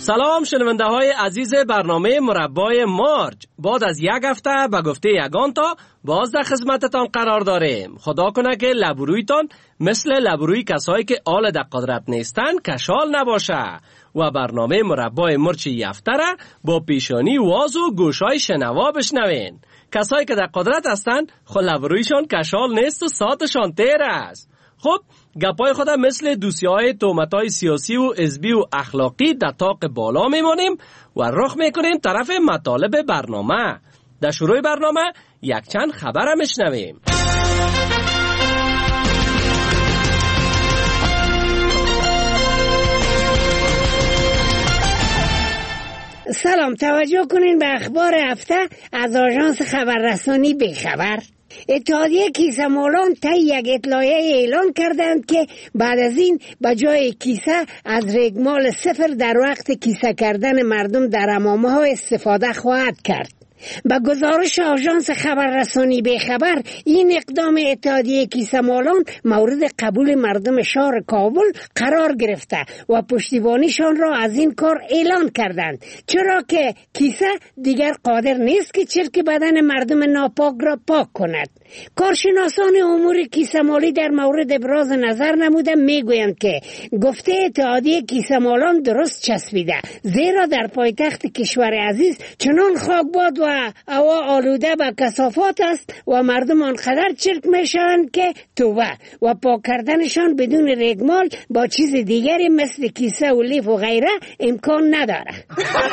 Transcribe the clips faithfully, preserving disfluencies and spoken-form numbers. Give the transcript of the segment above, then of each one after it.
سلام شنونده های عزیز برنامه مربای مارج. بعد از یک هفته به گفته یگان تا باز در خدمتتان قرار داریم. خدا کنه که لبرویتان مثل لبروی کسایی که آل در قدرت نیستن کشال نباشه و برنامه مربای مرچ یفته را با پیشانی واز و گوشای شنوا بشنوین. کسایی که در قدرت هستن خود لبرویشان کشال نیست و ساعتشان تیر است. خب گپای خدا مثل دوسیهای تومتای سیاسی و حزبی و اخلاقی در طاق بالا میمونیم و رخ میکنیم طرف مطالب برنامه. در شروع برنامه یک چند خبر میشنویم. سلام، توجه کنین به اخبار هفته از آژانس خبررسانی بیخبر. اتحادیه کیسه مالان طی یک اطلاعیه اعلان کردند که بعد از این به جای کیسه از رگمال صفر در وقت کیسه کردن مردم در حمامه ها استفاده خواهد کرد. با گزارش آژانس خبررسانی بیخبر، این اقدام اتحادیه کیسه مالان مورد قبول مردم شهر کابل قرار گرفته و پشتیبانیشان را از این کار اعلان کردند، چرا که کیسه دیگر قادر نیست که چرک بدن مردم ناپاک را پاک کند. کارشناسان امور کیسه مالی در مورد ابراز نظر نموده میگویند که گفته اتحادیه کیسه مالان درست چسبیده، زیرا در پایتخت کشور عزیز چنان خاکباد و هوا آلوده به کثافات است و مردم آنقدر چرک میشوند که توبه و پاک کردنشان بدون رگمال با چیز دیگری مثل کیسه و لیف و غیره امکان نداره.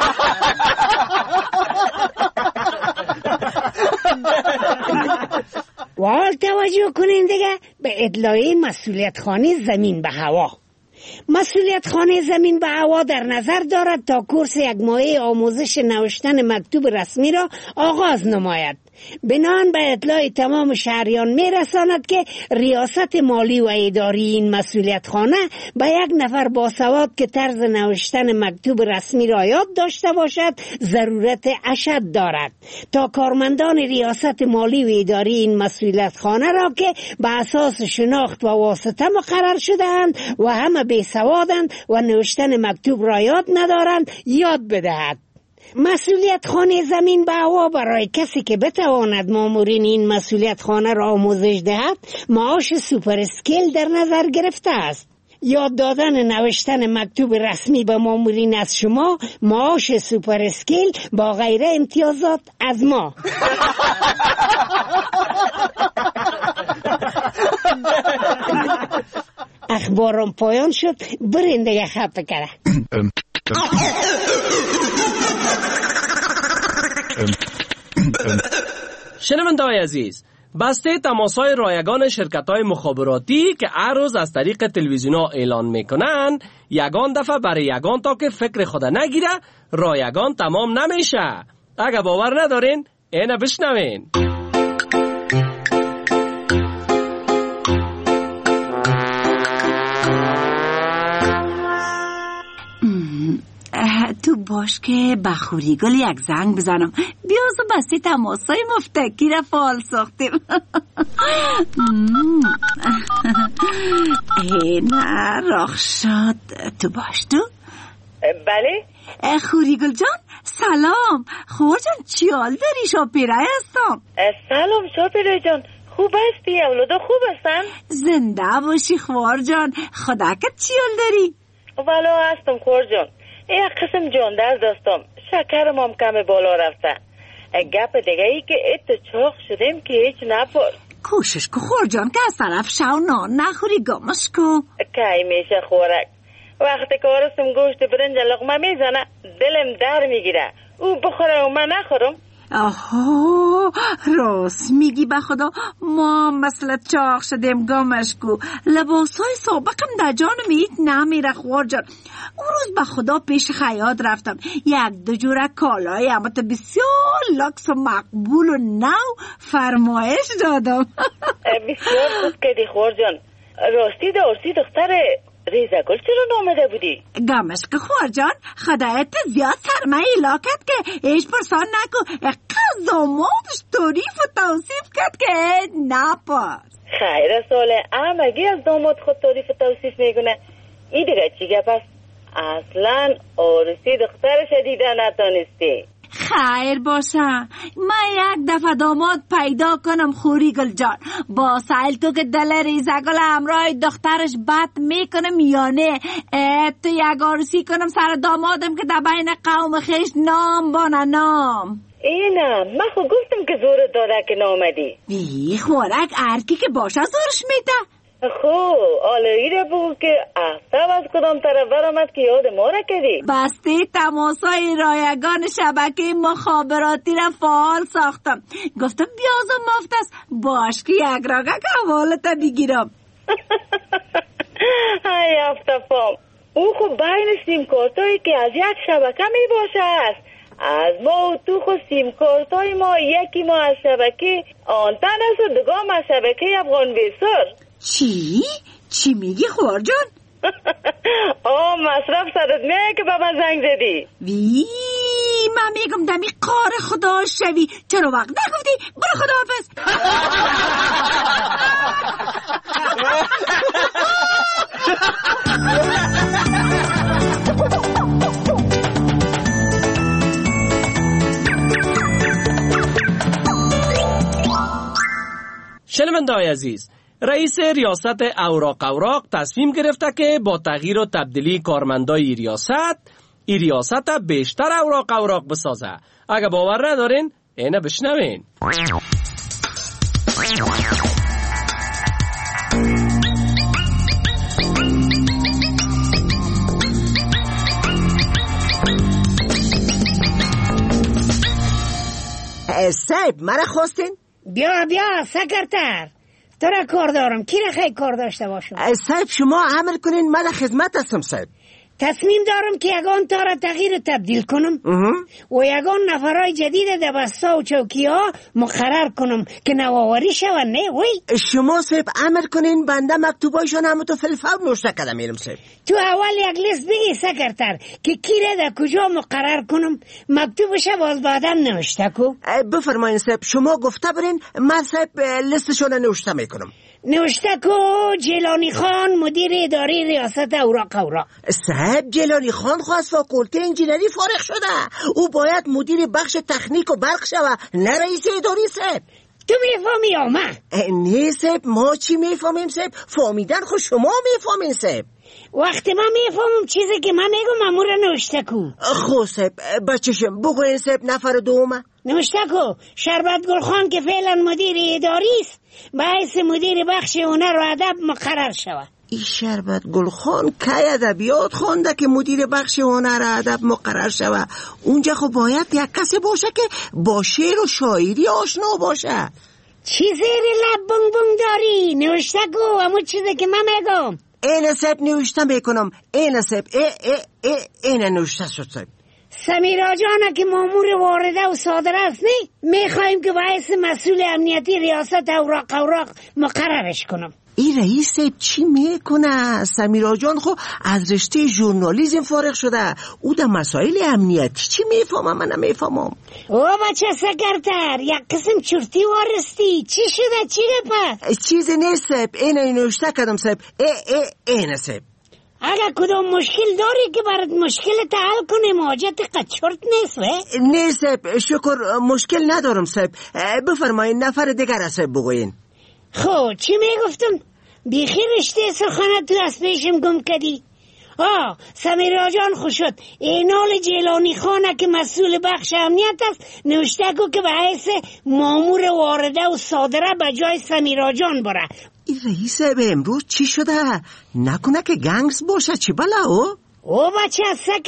و حال توجه کنین دیگه به اطلاعیه مسئولیت خانه زمین به هوا. مسئولیت خانه زمین به هوا در نظر دارد تا کورس یک ماهه آموزش نوشتن مکتوب رسمی را آغاز نماید. بنان به اطلاع تمام شهریان می رساند که ریاست مالی و اداری این مسئولیت خانه به یک نفر باسواد که طرز نوشتن مکتوب رسمی را یاد داشته باشد ضرورت اشد دارد تا کارمندان ریاست مالی و اداری این مسئولیت خانه را که به اساس شناخت و واسطه مقرر شده‌اند و همه بیسوادند و نوشتن مکتوب را یاد ندارند یاد بدهد. مسئولیت خانه زمین به هوا برای کسی که بتواند مامورین این مسئولیت خانه را آموزش دهد معاش سوپر اسکیل در نظر گرفته است. یاد دادن نوشتن مکتوب رسمی به مامورین از شما معاش سوپر اسکیل با غیر امتیازات از ما. اخبارم پایان شد، برین دیگه خفه کرده. شنونده‌های عزیز، بسته تماس‌های رایگان شرکت‌های مخابراتی که هر روز از طریق تلویزیون‌ها اعلان می‌کنند، یگان دفعه برای یگان تا که فکر خود نگیره رایگان تمام نمیشه. اگه باور ندارین اینو بشنوین. تو باش که بخوری گل یک زنگ بزنم بیازو بسته تماسای مفتکی را فعال ساختیم. اینا راخ شد. تو باش تو؟ بله خوری گل جان سلام. خور جان چیال داری؟ شاپیره هستم. سلام شاپیره جان، خوب هستی؟ اولادا خوب هستن؟ زنده باشی خور جان. خدا که چیال داری؟ والا هستم خور جان، یک قسم جان درد داشتم، شکرم هم کم بالا رفته. گپ دیگه ای که ات چاق شدیم که هیچ نپرس. کوشش کو خور جان که از طرف شو نان نخوری گمش کو. کی میشه خورک؟ وقتی که آرستم گوشت برنج لقمه میزنه دلم در میگیره، او بخوره و من نخورم. آها راست میگی به خدا، ما مثل چاق شدیم گمش کو. لباسای سابقم در جانم هیچ نمیره خور جان. اون روز به خدا پیش خیاط رفتم، یک دو جوره کالای اما تو بسیار لکس و مقبول و نو فرمایش دادم. بسیار خوب کردی خور جان. راستی دارسی دختر ریزه گل چرا نامده بودی؟ گمش که خور جان خدایت زیاد سرمایه لاکت که ایش پرسان نکو. اقا زامادش توریف و توصیف کرد که نپرس. خیر ساله امگی از داماد خود توریف و توصیف میگونه. این دیگه چی گپ است؟ اصلا عروسی دخترش دیده نتانستی. خیر باشه، من یک دفعه داماد پیدا کنم خوری گل جان. با سایل تو که دل ریزگل همراه دخترش بد میکنم یا نه؟ تو یک عروسی کنم سر دامادم که در بین قوم خیش نام بانه نام. اینا من خود گفتم که زور داره که نامدی. بی خورک ارکی که باشه زورش میده. خو آلایی را بگو که افتاب از کدام طرف برامد که یاد ما را کردی. بسته تماسای رایگان شبکه مخابراتی را فعال ساختم. گفتم بیازم مفت است باش که یک راگه که حوالتا بگیرم. های افتابام او خود بین سیم کارتایی که از یک شبکه می باشه است. از ما و تو خود سیم کارتای ما یکی ما از شبکه آنتن است و دگام از شبکه افغان بیسار. چی؟ چی میگی خور جان؟ آه مصرف سرت میه که بابا زنگ زدی. وی من میگم دمی قار خدا شوی. چرا وقت نگفتی؟ برو خداحافظ. شنونده‌های عزیز، رئیس ریاست اوراق اوراق تصمیم گرفته که با تغییر و تبدیلی کارمندای ریاست ای ریاست بیشتر اوراق اوراق بسازه. اگه باور ندارین اینه بشنوین. صاحب مرا خواستین؟ بیا بیا سکرتر، تو را کار دارم. کی را خیلی کار داشته باشم؟ صاحب شما عمل کنین، من خدمت هستم صاحب. تصمیم دارم که یگان تا را تغییر تبدیل کنم و یگان نفرای جدید در بستا و چوکی ها مقرر کنم که نواوری شون. نه وی شما صاحب عمل کنین، بنده مکتوبایشان همه تو فلفور نوشته کردم میرم صاحب. تو اول یک لیست بگی سکرتر که کی را در کجا مقرر کنم، مکتوبش باز بعدم نوشته کو. بفرمایین صاحب، شما گفته برین من صاحب لیستشون نوشته میکنم. نوشته کو جیلانی خان مدیر اداری ریاست اوراق اوراق. صاحب جیلانی خان خواست فاکولته انجینری فارغ شده، او باید مدیر بخش تکنیک و برق شوه، نه رئیس اداری صاحب. تو میفهمی یا من؟ نه صاحب، ما چی میفهمیم صاحب؟ فهمیدن خود شما میفهمین صاحب. وقتی من میفهمم چیزی که من میگم امور نوشته کو. خب صاحب بچشم بگوین صاحب نفر دومه. نوشته کو شربت گل خان که فعلا مدیر اداری است باعث مدیر بخش هنر و ادب مقرر شود. این شربت گل خان که ادبیات خونده که مدیر بخش هنر و ادب مقرر شود؟ اونجا خب باید یک کسی باشه که با شعر و شاعری آشنا باشه. چی زیر لب بونگ بونگ داری؟ نوشته کو همون چیزی که من میگم. این صاحب نوشته میکنم. این صاحب ای ای ای این نوشته شد صاحب. سمیرا جانه که مامور وارده و صادره است نه؟ میخوایم که باعث مسئول امنیتی ریاست اوراق اوراق مقررش کنم. این رئیس صاحب چی میکنه؟ سمیرا جان خو از رشته ژورنالیسم فارغ شده، او در مسائل امنیتی چی میفهمم؟ من نمیفهمم. او بچه سکرتر یک قسم چرتی وارستی. چی شده؟ چی پس؟ چیزی نیست صاحب، این نوشته کردم صاحب. ای ای این صاحب اگه کدوم مشکل داری که برات مشکل حل کنیم، حاجت قچرت نیست و؟ نه صاحب شکر مشکل ندارم صاحب. بفرمایین نفر دیگر صاحب بگوین. خب چی میگفتم؟ بیخی رشته سخنت تو از پیشم گم کردی. آه سمیرا جان خوش شد. اینال جیلانی خانه که مسئول بخش امنیت است نوشته کو که به حیث مامور وارده و صادره به جای سمیرا جان بره. این رئیس به امروز چی شده؟ نکنه که گنگس باشه؟ چی بلا او؟ او بچه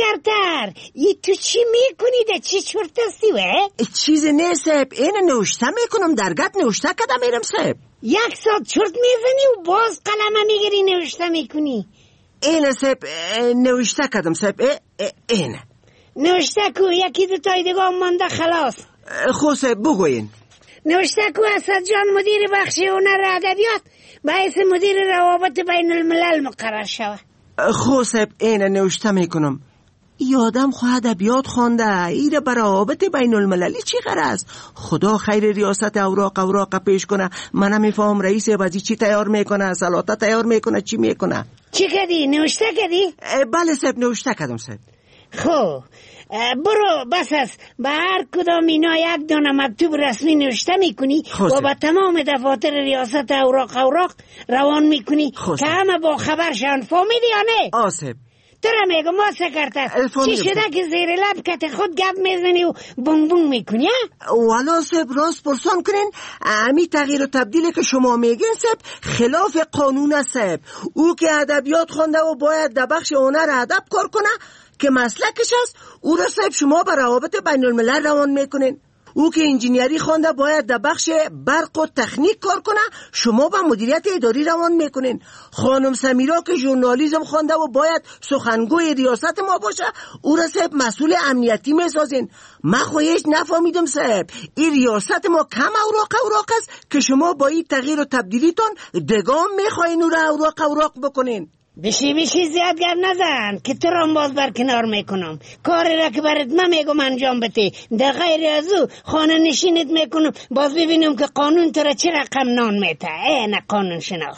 سکرتر ای تو چی میکنی ده؟ چی چرتستی و؟ چیزی نه صاحب، این نوشته میکنم درگت نوشته کدم میرم صاحب. یک ساعت چرت میزنی و باز قلمه میگیری نوشته میکنی. این صاحب نوشته کدم صاحب. این نوشته کو یکی دو تای دیگه مانده خلاص. خب صاحب بگوین. نوشته کو اسد جان مدیر بخش هنر ادبیات باعث مدیر روابط بین الملل مقرر شود. خب صاحب این نوشته میکنم. یادم خواه ادبیات خونده، ایره برای روابط بین المللی چی غرض؟ خدا خیر ریاست اوراق اوراق پیش کنه. من نمیفهم رئیس وزیر چی تیار میکنه، سلاطه تیار میکنه، چی میکنه؟ چی کردی؟ نوشته کردی؟ بله صاحب نوشته کردم صاحب. خب برو بس است به هر کدام اینا یک دانه مکتوب رسمی نوشته میکنی و با تمام دفاتر ریاست اوراق اوراق روان میکنی که همه با خبر شن. فهمیدی یا نه؟ آه صاحب. ترا میگم ما سکرتر چی شده که زیر لب کت خود گپ میزنی و بونگ بونگ میکنی؟ والا صاحب راست پرسان کنین امی تغییر و تبدیلی که شما میگین صاحب خلاف قانون است صاحب. او که ادبیات خونده و باید در بخش هنر ادب کار کنه که مسلکش است، او را صاحب شما به روابط بین الملل روان میکنین. او که انجینیری خونده باید در بخش برق و تکنیک کار کنه، شما با مدیریت اداری روان میکنین. خانم سمیرا که ژورنالیسم خونده و باید سخنگوی ریاست ما باشه، او را صاحب مسئول امنیتی میسازین. من خواهیش نفهمیدم صاحب این ریاست ما کم اوراق اوراق است که شما با این تغییر و تبدیلیتون دگام میخواین او را اوراق اوراق بکنین. بشی بشی زیاد گر نزن که تو را باز برکنار میکنم. کاری را که برات من میگم انجام بده، در غیر از او خانه نشینت میکنم باز ببینم که قانون تو را چه رقم نان میته. ای نه قانون شناس.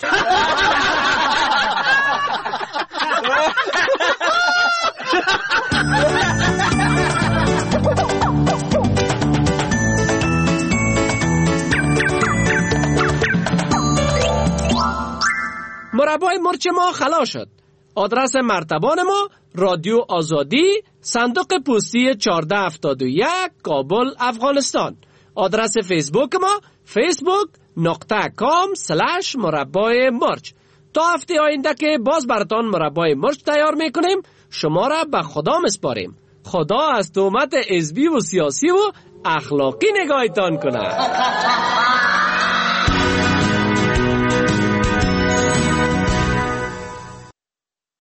مربای مرچ ما خلاص شد. آدرس مرتبان ما رادیو آزادی، صندوق پستی چهارده هفتاد و یک، کابل، افغانستان. آدرس فیسبوک ما فیسبوک نقطه کام سلش مربای مرچ. تا هفته آینده که باز براتان مربای مرچ تیار میکنیم، شما را به خدا مسپاریم. خدا از تهمت حزبی و سیاسی و اخلاقی نگاهتان کنه.